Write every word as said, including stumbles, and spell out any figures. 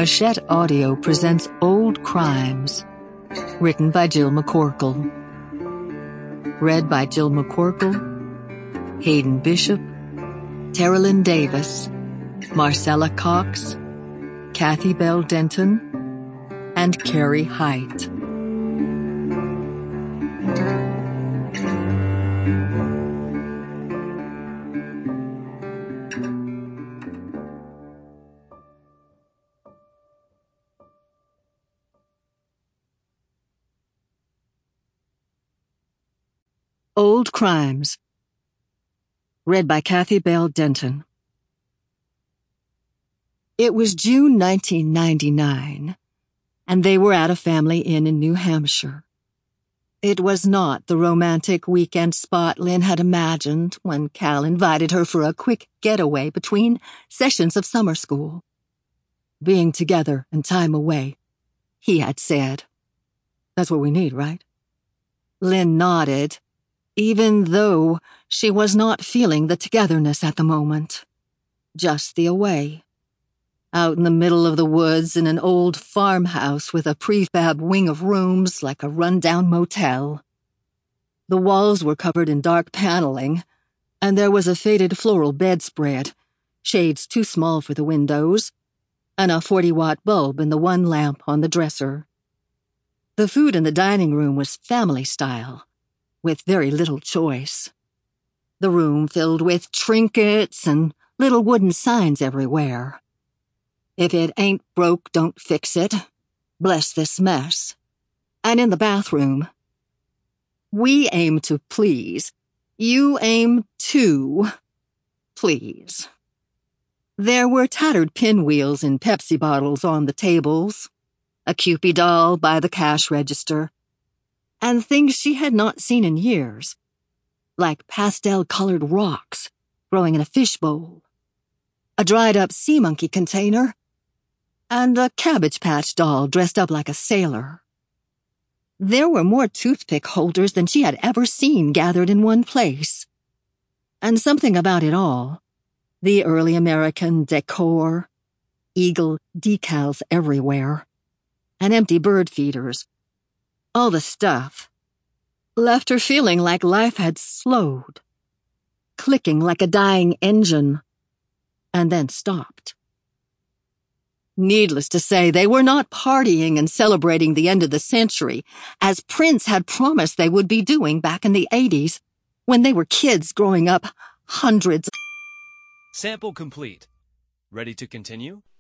Hachette Audio presents Old Crimes, written by Jill McCorkle. Read by Jill McCorkle, Hayden Bishop, Terilyn Davis, Marcella Cox, Kathy Bell Denton, and Carrie Height. Old Crimes, read by Kathy Bell Denton. It was June nineteen ninety-nine, and they were at a family inn in New Hampshire. It was not the romantic weekend spot Lynn had imagined when Cal invited her for a quick getaway between sessions of summer school. Being together and time away, he had said. That's what we need, right? Lynn nodded, even though she was not feeling the togetherness at the moment. Just the away. Out in the middle of the woods in an old farmhouse with a prefab wing of rooms like a run-down motel. The walls were covered in dark paneling, and there was a faded floral bedspread, shades too small for the windows, and a forty-watt bulb in the one lamp on the dresser. The food in the dining room was family style, with very little choice. The room filled with trinkets and little wooden signs everywhere. If it ain't broke, don't fix it. Bless this mess. And in the bathroom, we aim to please. You aim to please. There were tattered pinwheels in Pepsi bottles on the tables, a Cupid doll by the cash register, and things she had not seen in years, like pastel-colored rocks growing in a fishbowl, a dried-up sea monkey container, and a Cabbage Patch doll dressed up like a sailor. There were more toothpick holders than she had ever seen gathered in one place. And something about it all, the early American decor, eagle decals everywhere, and empty bird feeders, all the stuff, left her feeling like life had slowed, clicking like a dying engine, and then stopped. Needless to say, they were not partying and celebrating the end of the century, as Prince had promised they would be doing back in the eighties, when they were kids growing up hundreds. Sample complete. Ready to continue?